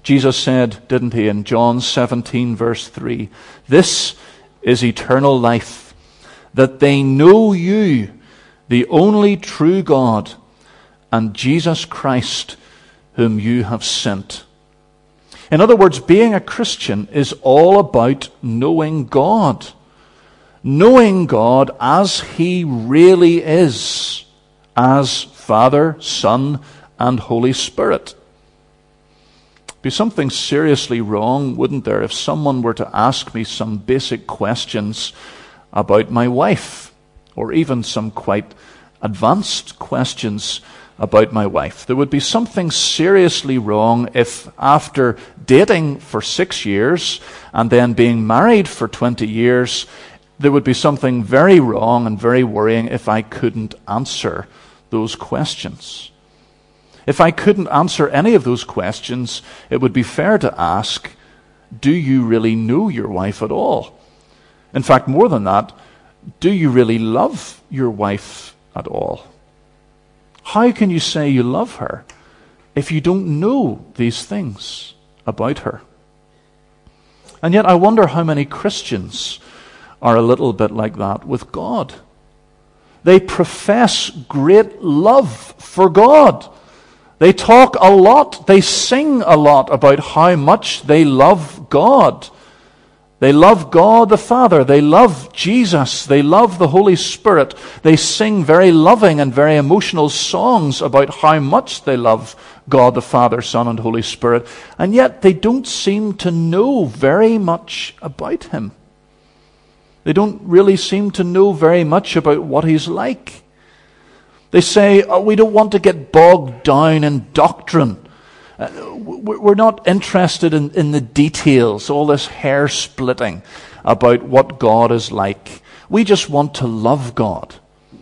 Jesus said, didn't he, in John 17, verse 3, "This is eternal life, that they know you, the only true God, and Jesus Christ, whom you have sent." In other words, being a Christian is all about knowing God. Knowing God as He really is, as Father, Son, and Holy Spirit. Be something seriously wrong, wouldn't there, if someone were to ask me some basic questions about my wife, or even some quite advanced questions about my wife. There would be something seriously wrong if, after dating for 6 years and then being married for 20 years, there would be something very wrong and very worrying if I couldn't answer those questions. If I couldn't answer any of those questions, it would be fair to ask, do you really know your wife at all? In fact, more than that, do you really love your wife at all? How can you say you love her if you don't know these things about her? And yet I wonder how many Christians are a little bit like that with God. They profess great love for God. They talk a lot, they sing a lot about how much they love God. They love God the Father, they love Jesus, they love the Holy Spirit. They sing very loving and very emotional songs about how much they love God the Father, Son, and Holy Spirit. And yet they don't seem to know very much about Him. They don't really seem to know very much about what He's like. They say, we don't want to get bogged down in doctrine. We're not interested in the details, all this hair splitting about what God is like. We just want to love God.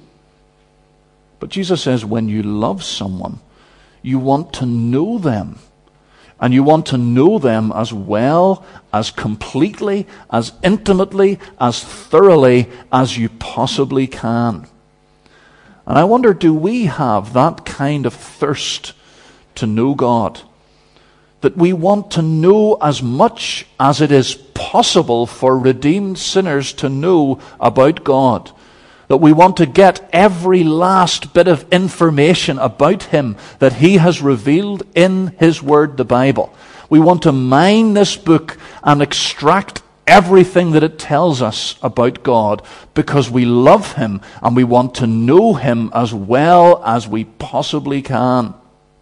But Jesus says when you love someone, you want to know them. And you want to know them as well, as completely, as intimately, as thoroughly as you possibly can. And I wonder, do we have that kind of thirst to know God? That we want to know as much as it is possible for redeemed sinners to know about God. That we want to get every last bit of information about Him that He has revealed in His Word, the Bible. We want to mine this book and extract everything that it tells us about God because we love Him and we want to know Him as well as we possibly can.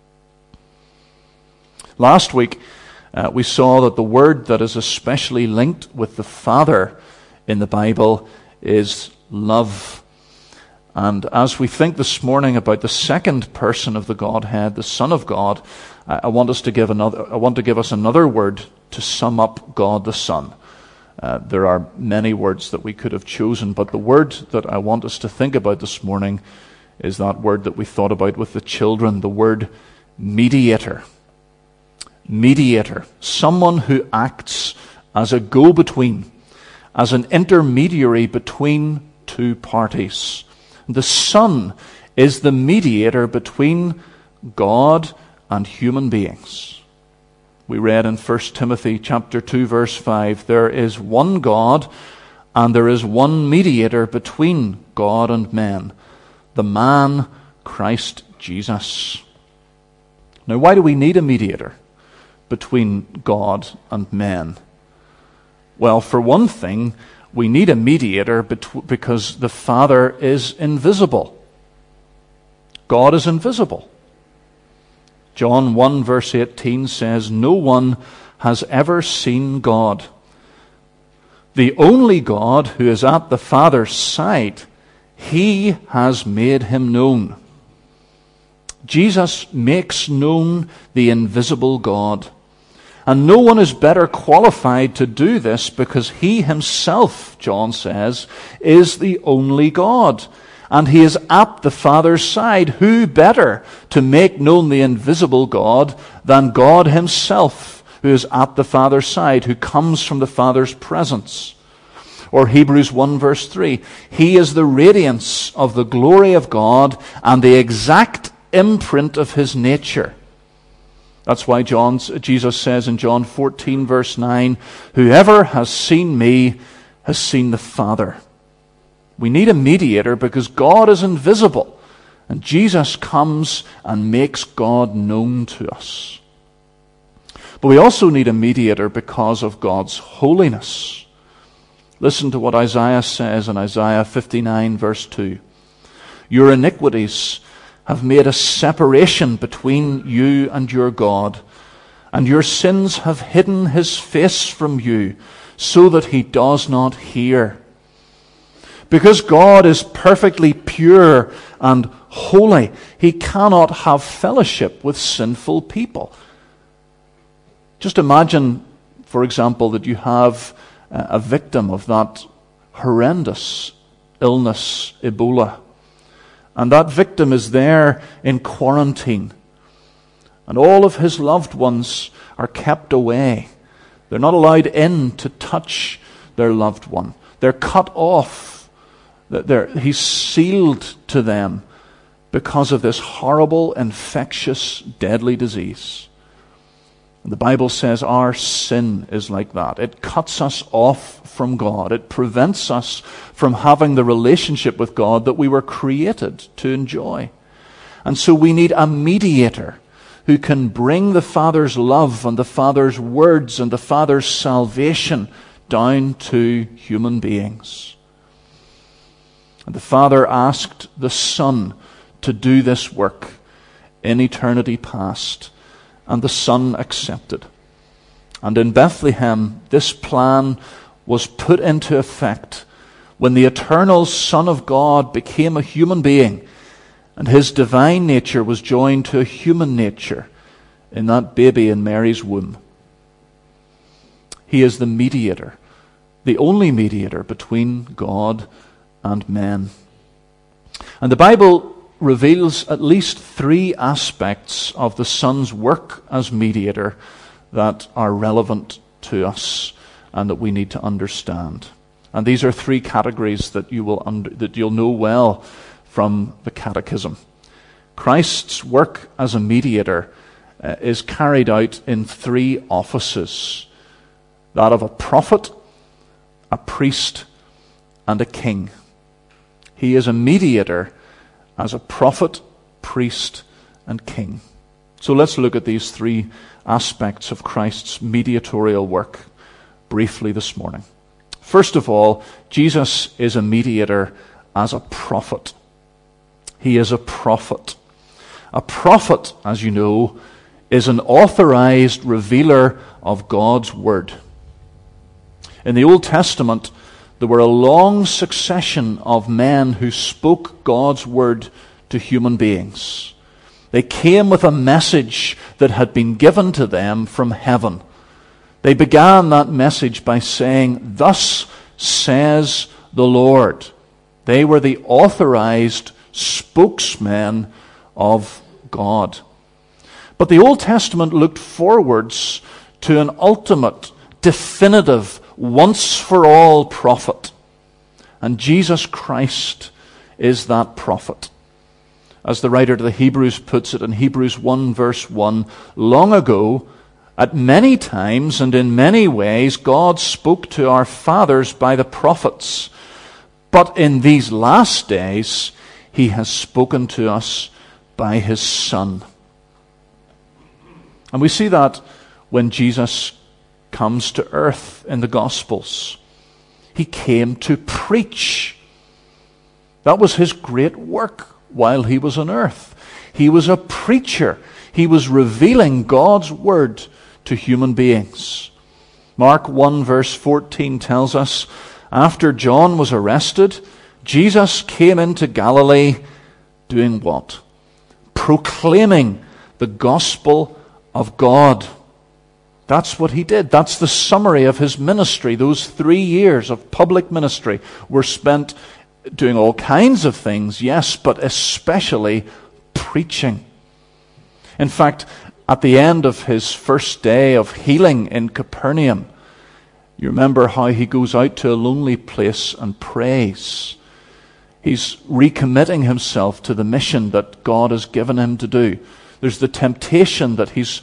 Last week, we saw that the word that is especially linked with the Father in the Bible is love. And as we think this morning about the second person of the Godhead, the Son of God, I want to give us another word to sum up God the Son. There are many words that we could have chosen, but the word that I want us to think about this morning is that word that we thought about with the children, the word mediator. Mediator, someone who acts as a go-between, as an intermediary between two parties. The Son is the mediator between God and human beings. We read in 1 Timothy chapter 2, verse 5, there is one God and there is one mediator between God and men, the man Christ Jesus. Now, why do we need a mediator between God and men? Well, for one thing, we need a mediator because the Father is invisible. God is invisible. John 1 verse 18 says, no one has ever seen God. The only God who is at the Father's side, He has made Him known. Jesus makes known the invisible God. And no one is better qualified to do this because He Himself, John says, is the only God. And He is at the Father's side. Who better to make known the invisible God than God Himself, who is at the Father's side, who comes from the Father's presence? Or Hebrews 1 verse 3, He is the radiance of the glory of God and the exact imprint of His nature. That's why Jesus says in John 14, verse 9, "Whoever has seen me has seen the Father." We need a mediator because God is invisible, and Jesus comes and makes God known to us. But we also need a mediator because of God's holiness. Listen to what Isaiah says in Isaiah 59, verse 2. "Your iniquities have made a separation between you and your God, and your sins have hidden his face from you, so that he does not hear." Because God is perfectly pure and holy, he cannot have fellowship with sinful people. Just imagine, for example, that you have a victim of that horrendous illness, Ebola. And that victim is there in quarantine. And all of his loved ones are kept away. They're not allowed in to touch their loved one. They're cut off. He's sealed to them because of this horrible, infectious, deadly disease. The Bible says our sin is like that. It cuts us off from God. It prevents us from having the relationship with God that we were created to enjoy. And so we need a mediator who can bring the Father's love and the Father's words and the Father's salvation down to human beings. And the Father asked the Son to do this work in eternity past. And the Son accepted. And in Bethlehem, this plan was put into effect when the eternal Son of God became a human being, and his divine nature was joined to a human nature in that baby in Mary's womb. He is the mediator, the only mediator between God and men. And the Bible reveals at least three aspects of the Son's work as mediator that are relevant to us and that we need to understand. And these are three categories that you'll know well from the Catechism. Christ's work as a mediator is carried out in three offices: that of a prophet, a priest, and a king. He is a mediator as a prophet, priest, and king. So let's look at these three aspects of Christ's mediatorial work briefly this morning. First of all, Jesus is a mediator as a prophet. He is a prophet. A prophet, as you know, is an authorized revealer of God's word. In the Old Testament, there were a long succession of men who spoke God's word to human beings. They came with a message that had been given to them from heaven. They began that message by saying, "Thus says the Lord." They were the authorized spokesmen of God. But the Old Testament looked forwards to an ultimate, definitive, once-for-all prophet. And Jesus Christ is that prophet. As the writer to the Hebrews puts it in Hebrews 1 verse 1, long ago, at many times and in many ways, God spoke to our fathers by the prophets. But in these last days, he has spoken to us by his Son. And we see that when Jesus comes to earth in the Gospels. He came to preach. That was his great work while he was on earth. He was a preacher. He was revealing God's word to human beings. Mark 1 verse 14 tells us, after John was arrested, Jesus came into Galilee doing what? Proclaiming the gospel of God. That's what he did. That's the summary of his ministry. Those 3 years of public ministry were spent doing all kinds of things, yes, but especially preaching. In fact, at the end of his first day of healing in Capernaum, you remember how he goes out to a lonely place and prays. He's recommitting himself to the mission that God has given him to do. There's the temptation that he's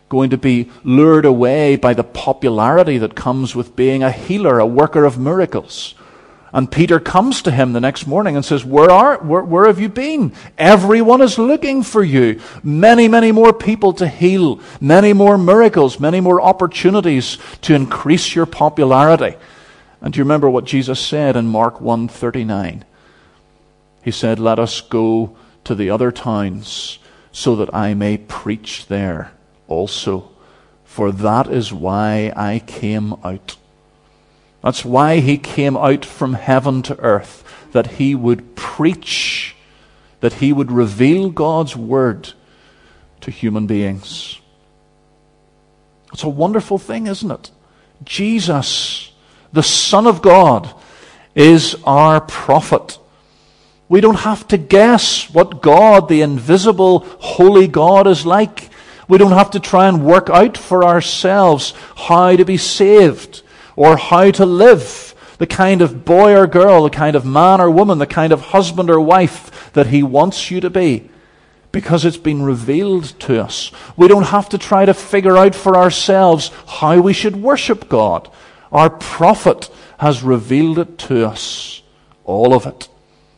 going to be lured away by the popularity that comes with being a healer, a worker of miracles. And Peter comes to him the next morning and says, where have you been? Everyone is looking for you. Many, many more people to heal, many more miracles, many more opportunities to increase your popularity. And do you remember what Jesus said in Mark 1:39? He said, let us go to the other towns so that I may preach there also. For that is why I came out. That's why he came out from heaven to earth, that he would preach, that he would reveal God's word to human beings. It's a wonderful thing, isn't it? Jesus, the Son of God, is our prophet. We don't have to guess what God, the invisible, holy God, is like. We don't have to try and work out for ourselves how to be saved or how to live, the kind of boy or girl, the kind of man or woman, the kind of husband or wife that he wants you to be, because it's been revealed to us. We don't have to try to figure out for ourselves how we should worship God. Our prophet has revealed it to us, all of it.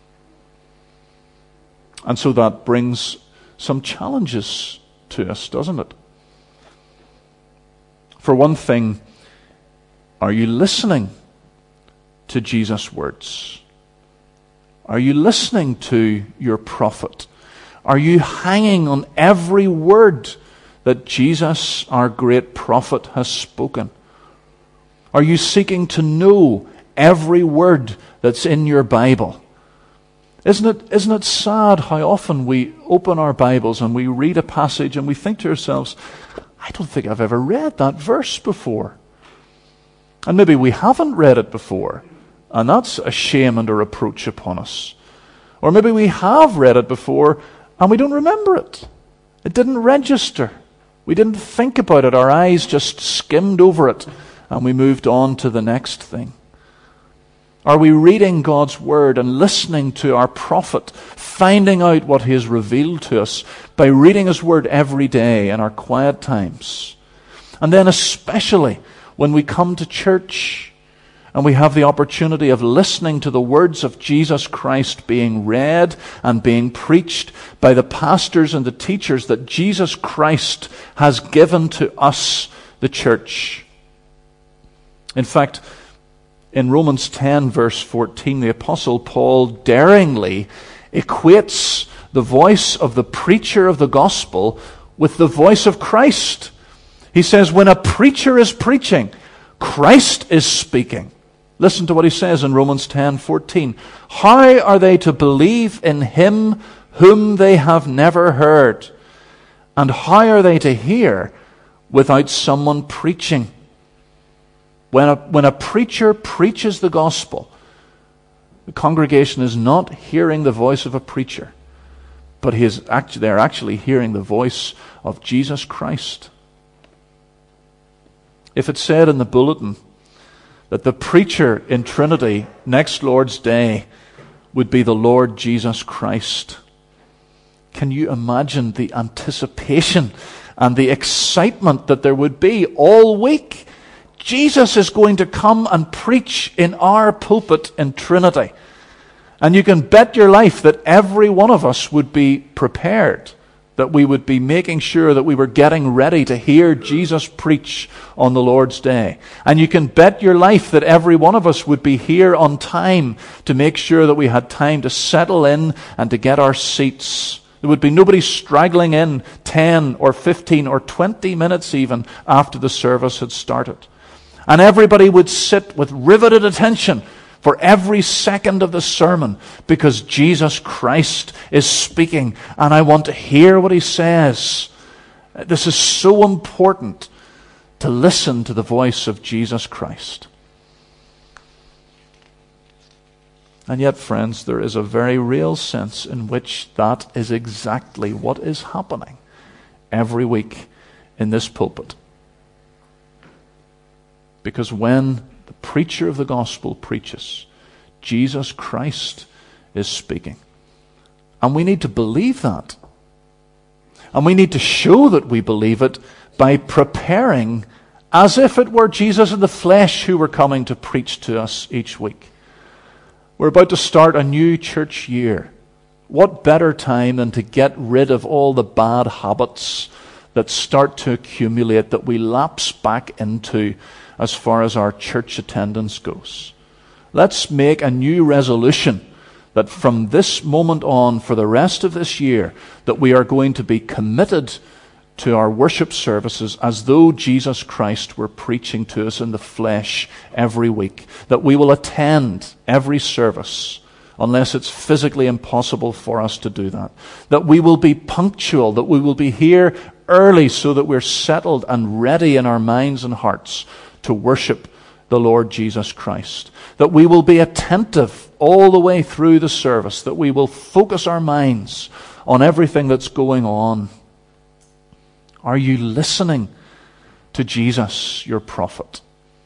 And so that brings some challenges to us, doesn't it? For one thing, are you listening to Jesus' words? Are you listening to your prophet? Are you hanging on every word that Jesus, our great prophet, has spoken? Are you seeking to know every word that's in your Bible? Isn't it sad how often we open our Bibles and we read a passage and we think to ourselves, I don't think I've ever read that verse before. And maybe we haven't read it before, and that's a shame and a reproach upon us. Or maybe we have read it before and we don't remember it. It didn't register. We didn't think about it. Our eyes just skimmed over it and we moved on to the next thing. Are we reading God's word and listening to our prophet, finding out what he has revealed to us by reading his word every day in our quiet times? And then especially when we come to church and we have the opportunity of listening to the words of Jesus Christ being read and being preached by the pastors and the teachers that Jesus Christ has given to us, the church. In fact, in Romans 10 verse 14, the Apostle Paul daringly equates the voice of the preacher of the gospel with the voice of Christ. He says, when a preacher is preaching, Christ is speaking. Listen to what he says in Romans 10:14. How are they to believe in him whom they have never heard? And how are they to hear without someone preaching? When a preacher preaches the gospel, the congregation is not hearing the voice of a preacher, but they're actually hearing the voice of Jesus Christ. If it said in the bulletin that the preacher in Trinity next Lord's Day would be the Lord Jesus Christ, can you imagine the anticipation and the excitement that there would be all week? Jesus is going to come and preach in our pulpit in Trinity. And you can bet your life that every one of us would be prepared, that we would be making sure that we were getting ready to hear Jesus preach on the Lord's Day. And you can bet your life that every one of us would be here on time to make sure that we had time to settle in and to get our seats. There would be nobody straggling in 10 or 15 or 20 minutes even after the service had started. And everybody would sit with riveted attention for every second of the sermon because Jesus Christ is speaking and I want to hear what he says. This is so important to listen to the voice of Jesus Christ. And yet, friends, there is a very real sense in which that is exactly what is happening every week in this pulpit. Because when the preacher of the gospel preaches, Jesus Christ is speaking. And we need to believe that. And we need to show that we believe it by preparing as if it were Jesus in the flesh who were coming to preach to us each week. We're about to start a new church year. What better time than to get rid of all the bad habits that start to accumulate, that we lapse back into as far as our church attendance goes. Let's make a new resolution that from this moment on, for the rest of this year, that we are going to be committed to our worship services as though Jesus Christ were preaching to us in the flesh every week. That we will attend every service, unless it's physically impossible for us to do that. That we will be punctual, that we will be here early so that we're settled and ready in our minds and hearts to worship the Lord Jesus Christ. That we will be attentive all the way through the service, that we will focus our minds on everything that's going on. Are you listening to Jesus, your prophet?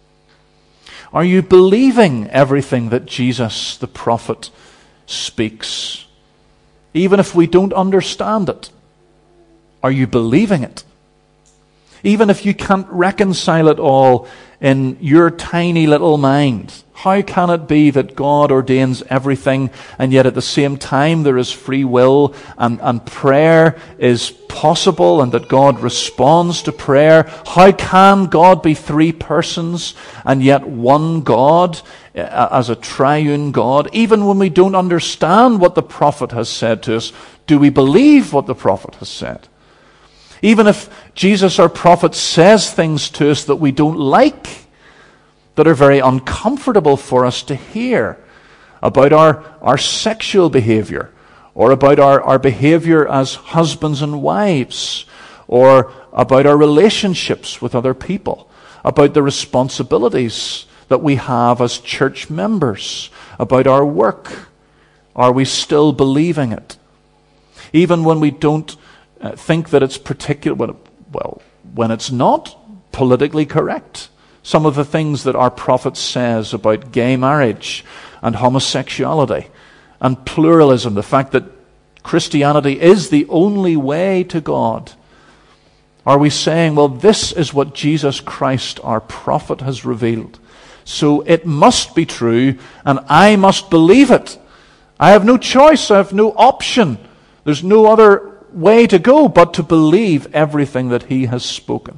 Are you believing everything that Jesus, the prophet, speaks? Even if we don't understand it, are you believing it? Even if you can't reconcile it all in your tiny little mind, how can it be that God ordains everything and yet at the same time there is free will and prayer is possible and that God responds to prayer? How can God be three persons and yet one God as a triune God? Even when we don't understand what the prophet has said to us, do we believe what the prophet has said? Even if Jesus, our prophet, says things to us that we don't like, that are very uncomfortable for us to hear, about our sexual behavior, or about our behavior as husbands and wives, or about our relationships with other people, about the responsibilities that we have as church members, about our work, are we still believing it? Even when we don't think that it's particular, well, when it's not politically correct. Some of the things that our prophet says about gay marriage and homosexuality and pluralism, the fact that Christianity is the only way to God. Are we saying, well, this is what Jesus Christ, our prophet, has revealed, so it must be true and I must believe it. I have no choice, I have no option. There's no other way to go but to believe everything that he has spoken.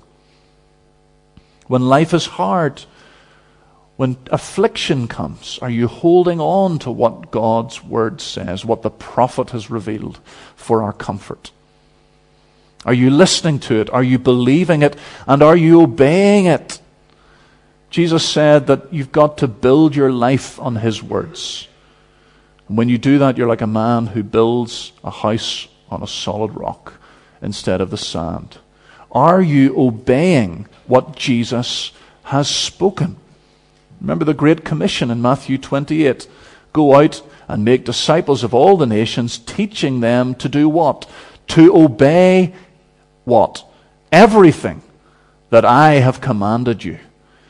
When life is hard, when affliction comes, are you holding on to what God's word says, what the prophet has revealed for our comfort? Are you listening to it? Are you believing it? And are you obeying it? Jesus said that you've got to build your life on his words. And when you do that, you're like a man who builds a house on a solid rock instead of the sand. Are you obeying what Jesus has spoken? Remember the Great Commission in Matthew 28. Go out and make disciples of all the nations, teaching them to do what? To obey what? Everything that I have commanded you.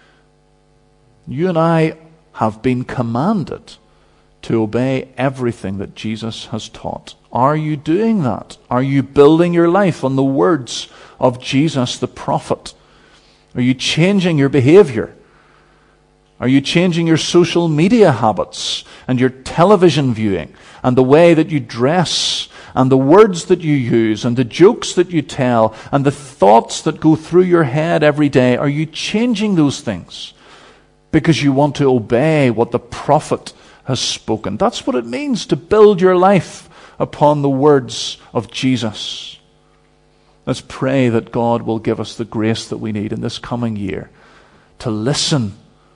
You and I have been commanded to obey everything that Jesus has taught. Are you doing that? Are you building your life on the words of Jesus the prophet? Are you changing your behavior? Are you changing your social media habits and your television viewing and the way that you dress and the words that you use and the jokes that you tell and the thoughts that go through your head every day? Are you changing those things because you want to obey what the prophet has spoken? That's what it means to build your life upon the words of Jesus. Let's pray that God will give us the grace that we need in this coming year to listen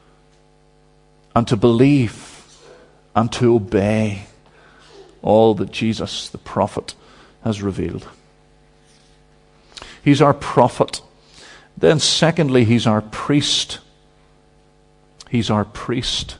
and to believe and to obey all that Jesus, the prophet, has revealed. He's our prophet. Then secondly, he's our priest. He's our priest.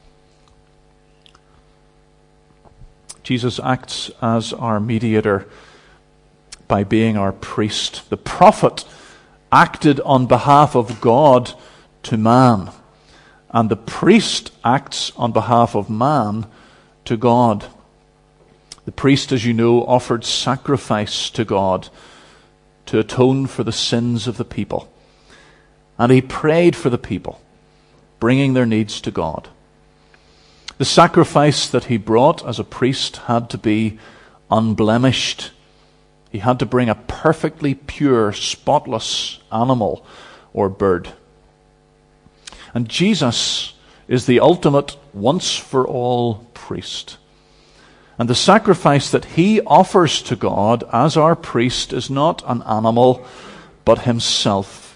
Jesus acts as our mediator by being our priest. The prophet acted on behalf of God to man, and the priest acts on behalf of man to God. The priest, as you know, offered sacrifice to God to atone for the sins of the people. And he prayed for the people, bringing their needs to God. The sacrifice that he brought as a priest had to be unblemished. He had to bring a perfectly pure, spotless animal or bird. And Jesus is the ultimate once-for-all priest. And the sacrifice that he offers to God as our priest is not an animal, but himself.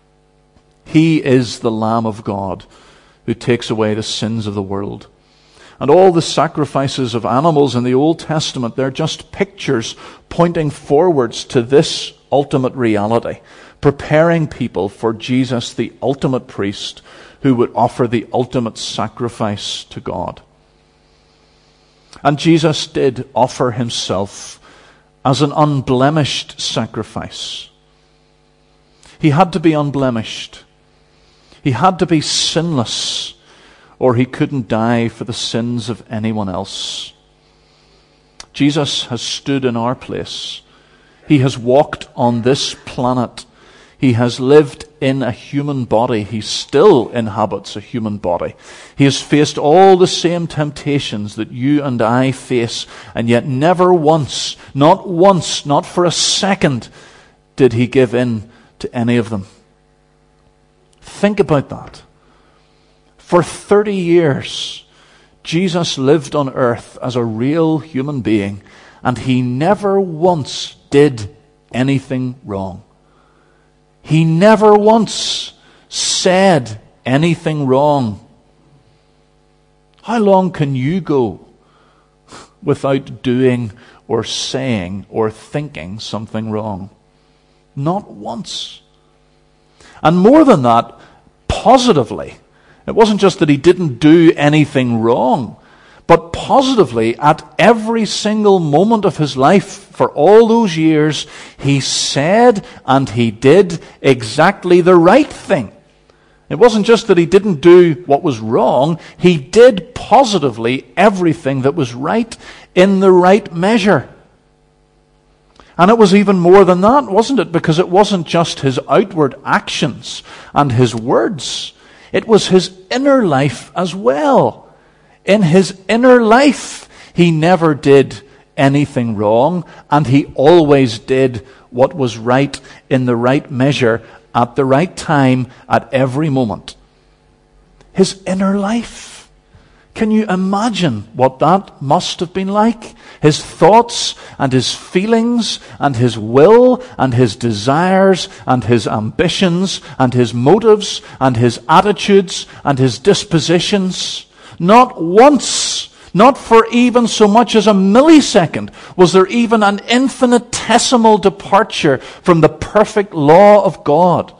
He is the Lamb of God who takes away the sins of the world. And all the sacrifices of animals in the Old Testament, they're just pictures pointing forwards to this ultimate reality, preparing people for Jesus, the ultimate priest, who would offer the ultimate sacrifice to God. And Jesus did offer himself as an unblemished sacrifice. He had to be unblemished. He had to be sinless, or he couldn't die for the sins of anyone else. Jesus has stood in our place. He has walked on this planet. He has lived in a human body. He still inhabits a human body. He has faced all the same temptations that you and I face, and yet never once, not for a second, did he give in to any of them. Think about that. For 30 years, Jesus lived on earth as a real human being, and he never once did anything wrong. He never once said anything wrong. How long can you go without doing or saying or thinking something wrong? Not once. And more than that, positively. It wasn't just that he didn't do anything wrong, but positively, at every single moment of his life for all those years, he said and he did exactly the right thing. It wasn't just that he didn't do what was wrong, he did positively everything that was right in the right measure. And it was even more than that, wasn't it? Because it wasn't just his outward actions and his words. It was his inner life as well. In his inner life, he never did anything wrong, and he always did what was right in the right measure, at the right time, at every moment. His inner life. Can you imagine what that must have been like? His thoughts and his feelings and his will and his desires and his ambitions and his motives and his attitudes and his dispositions. Not once, not for even so much as a millisecond, was there even an infinitesimal departure from the perfect law of God.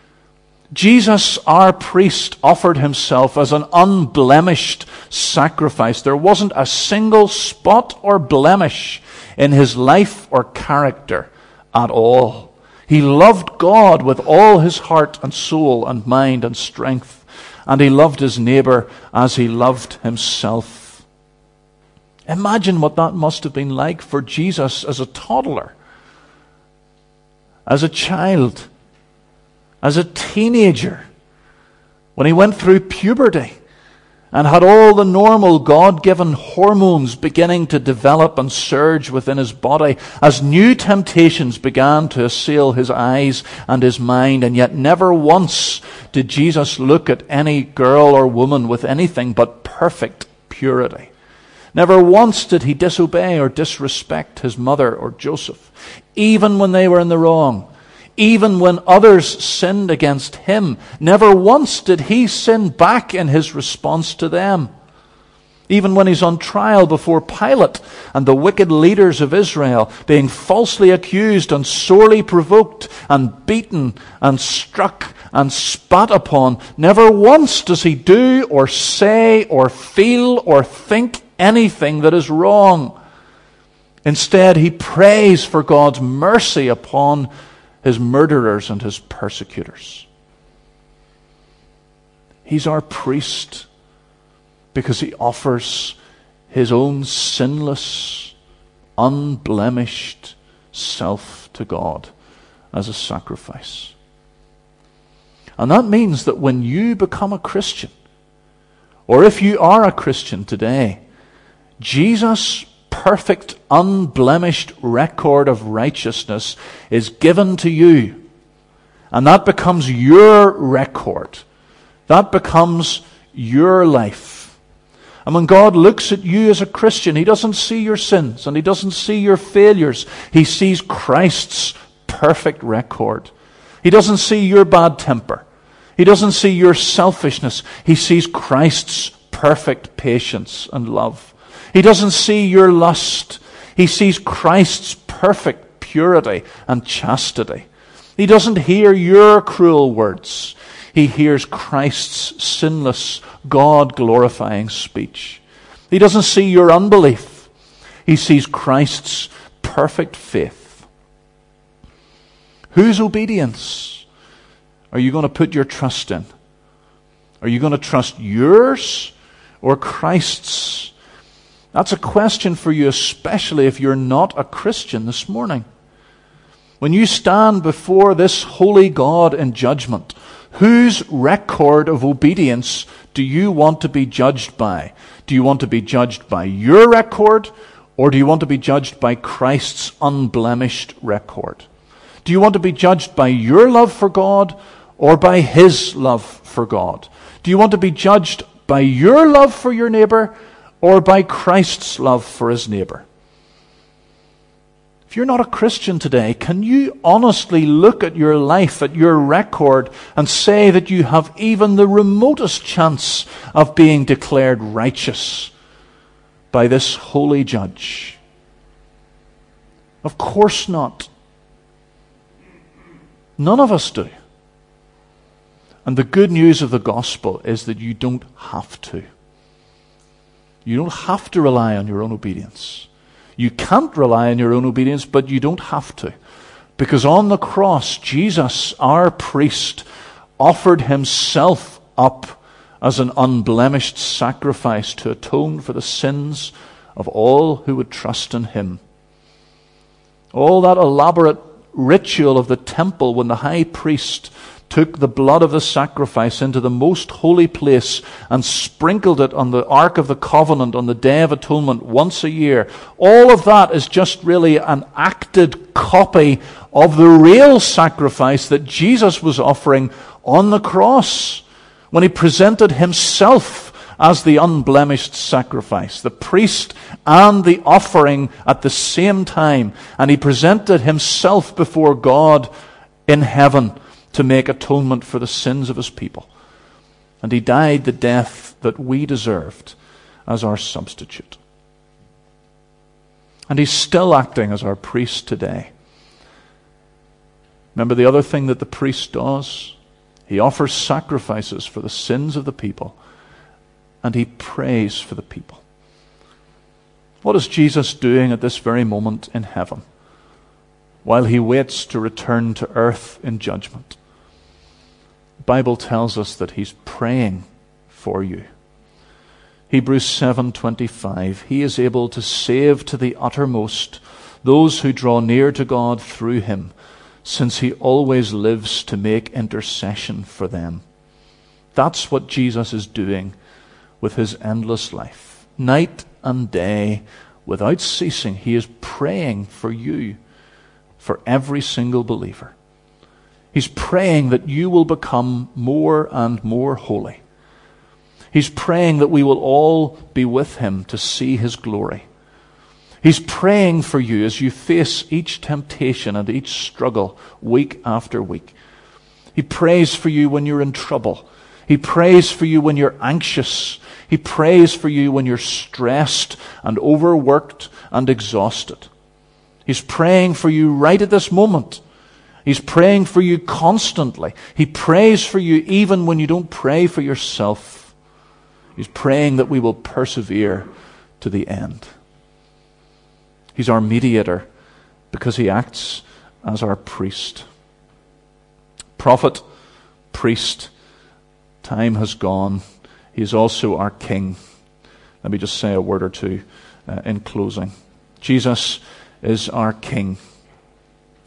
Jesus, our priest, offered himself as an unblemished sacrifice. There wasn't a single spot or blemish in his life or character at all. He loved God with all his heart and soul and mind and strength, and he loved his neighbor as he loved himself. Imagine what that must have been like for Jesus as a toddler, as a child, as a teenager, when he went through puberty and had all the normal God-given hormones beginning to develop and surge within his body, as new temptations began to assail his eyes and his mind, and yet never once did Jesus look at any girl or woman with anything but perfect purity. Never once did he disobey or disrespect his mother or Joseph, even when they were in the wrong. Even when others sinned against him, never once did he sin back in his response to them. Even when he's on trial before Pilate and the wicked leaders of Israel, being falsely accused and sorely provoked and beaten and struck and spat upon, never once does he do or say or feel or think anything that is wrong. Instead, he prays for God's mercy upon his murderers and his persecutors. He's our priest because he offers his own sinless, unblemished self to God as a sacrifice. And that means that when you become a Christian, or if you are a Christian today, Jesus' perfect, unblemished record of righteousness is given to you. And that becomes your record. That becomes your life. And when God looks at you as a Christian, He doesn't see your sins and He doesn't see your failures. He sees Christ's perfect record. He doesn't see your bad temper. He doesn't see your selfishness. He sees Christ's perfect patience and love. He doesn't see your lust. He sees Christ's perfect purity and chastity. He doesn't hear your cruel words. He hears Christ's sinless, God-glorifying speech. He doesn't see your unbelief. He sees Christ's perfect faith. Whose obedience are you going to put your trust in? Are you going to trust yours or Christ's? That's a question for you, especially if you're not a Christian this morning. When you stand before this holy God in judgment, whose record of obedience do you want to be judged by? Do you want to be judged by your record, or do you want to be judged by Christ's unblemished record? Do you want to be judged by your love for God, or by His love for God? Do you want to be judged by your love for your neighbor, or by Christ's love for His neighbor? If you're not a Christian today, can you honestly look at your life, at your record, and say that you have even the remotest chance of being declared righteous by this holy judge? Of course not. None of us do. And the good news of the gospel is that you don't have to. You don't have to rely on your own obedience. You can't rely on your own obedience, but you don't have to. Because on the cross, Jesus, our priest, offered Himself up as an unblemished sacrifice to atone for the sins of all who would trust in Him. All that elaborate ritual of the temple when the high priest took the blood of the sacrifice into the most holy place and sprinkled it on the Ark of the Covenant on the Day of Atonement once a year. All of that is just really an acted copy of the real sacrifice that Jesus was offering on the cross when He presented Himself as the unblemished sacrifice, the priest and the offering at the same time. And He presented Himself before God in heaven to make atonement for the sins of His people. And He died the death that we deserved as our substitute. And He's still acting as our priest today. Remember the other thing that the priest does? He offers sacrifices for the sins of the people, and he prays for the people. What is Jesus doing at this very moment in heaven, while He waits to return to earth in judgment? The Bible tells us that He's praying for you. Hebrews 7:25, He is able to save to the uttermost those who draw near to God through Him, since He always lives to make intercession for them. That's what Jesus is doing with His endless life. Night and day, without ceasing, He is praying for you, for every single believer. He's praying that you will become more and more holy. He's praying that we will all be with Him to see His glory. He's praying for you as you face each temptation and each struggle week after week. He prays for you when you're in trouble. He prays for you when you're anxious. He prays for you when you're stressed and overworked and exhausted. He's praying for you right at this moment. He's praying for you constantly. He prays for you even when you don't pray for yourself. He's praying that we will persevere to the end. He's our mediator because He acts as our priest. Prophet, priest, time has gone. He is also our King. Let me just say a word or two in closing. Jesus is our King.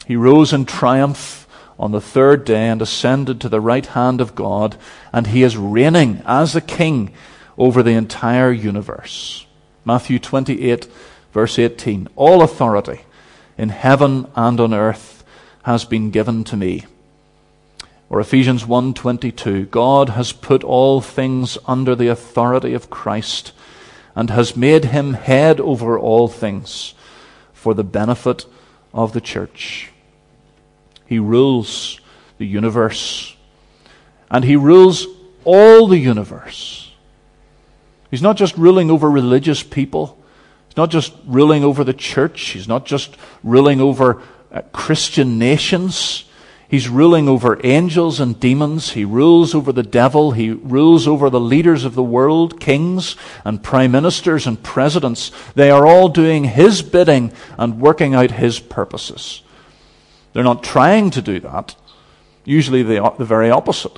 He rose in triumph on the third day and ascended to the right hand of God, and he is reigning as the king over the entire universe. Matthew 28, verse 18. All authority in heaven and on earth has been given to me. Or Ephesians 1:22. God has put all things under the authority of Christ and has made him head over all things for the benefit of the church. He rules the universe, and he rules all the universe. He's not just ruling over religious people. He's not just ruling over the church. He's not just ruling over Christian nations. He's ruling over angels and demons. He rules over the devil. He rules over the leaders of the world, kings and prime ministers and presidents. They are all doing his bidding and working out his purposes. They're not trying to do that. Usually they are the very opposite.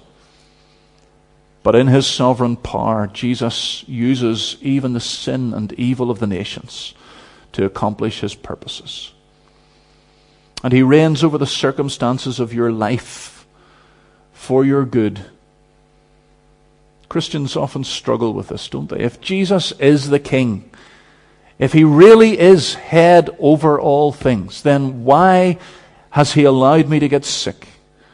But in his sovereign power, Jesus uses even the sin and evil of the nations to accomplish his purposes. And he reigns over the circumstances of your life for your good. Christians often struggle with this, don't they? If Jesus is the king, if he really is head over all things, then why has he allowed me to get sick?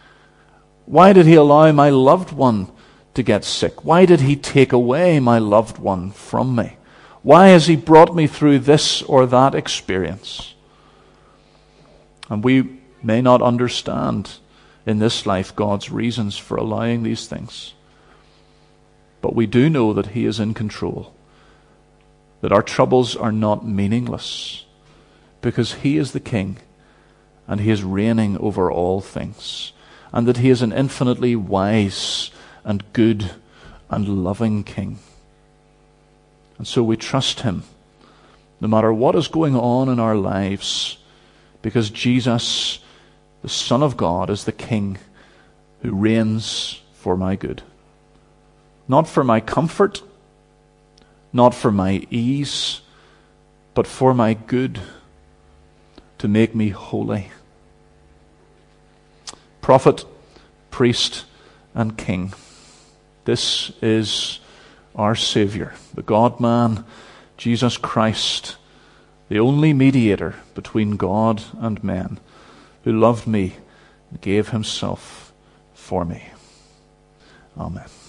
Why did he allow my loved one to get sick? Why did he take away my loved one from me? Why has he brought me through this or that experience? And we may not understand in this life God's reasons for allowing these things. But we do know that he is in control, that our troubles are not meaningless, because he is the king and he is reigning over all things, and that he is an infinitely wise and good and loving king. And so we trust him no matter what is going on in our lives, because Jesus, the Son of God, is the King who reigns for my good. Not for my comfort, not for my ease, but for my good, to make me holy. Prophet, priest, and king. This is our Savior, the God-man, Jesus Christ, the only mediator between God and men, who loved me and gave himself for me. Amen.